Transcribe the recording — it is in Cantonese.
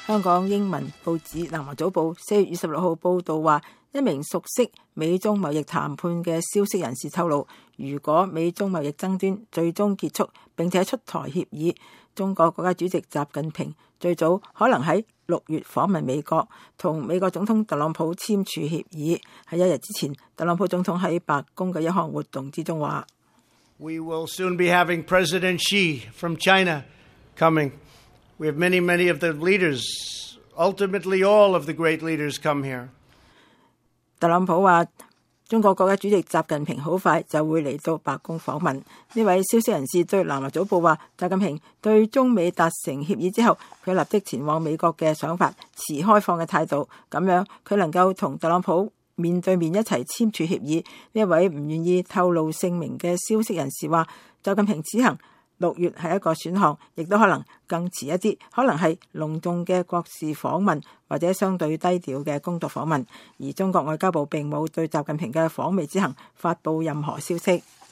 香港英文報紙《南華早報》4月26號報道話，一名熟悉美中貿易談判嘅消息人士透露，如果美中貿易爭端最終結束並且出台協議，中國國家主席習近平最早可能喺6月訪問美國，同美國總統特朗普簽署協議。喺一日之前，特朗普總統喺白宮嘅一項活動之中話 We will soon be having President Xi from China coming. We have many of the leaders, ultimately all of the great leaders come here. 特朗普話中國國家主席習近平好快就會嚟到白宮訪問。呢位消息人士對南華早報話，習近平對中美達成協議之後，佢立即前往美國嘅想法持開放嘅態度，咁樣佢能夠同特朗普面對面一齊簽署協議。呢一位唔願意透露姓名嘅消息人士話，習近平此行6月係一個選項，亦都可能更遲一啲，可能係隆重嘅國事訪問，或者相對低調嘅工作訪問。而中國外交部並冇對習近平嘅訪美之行發布任何消息。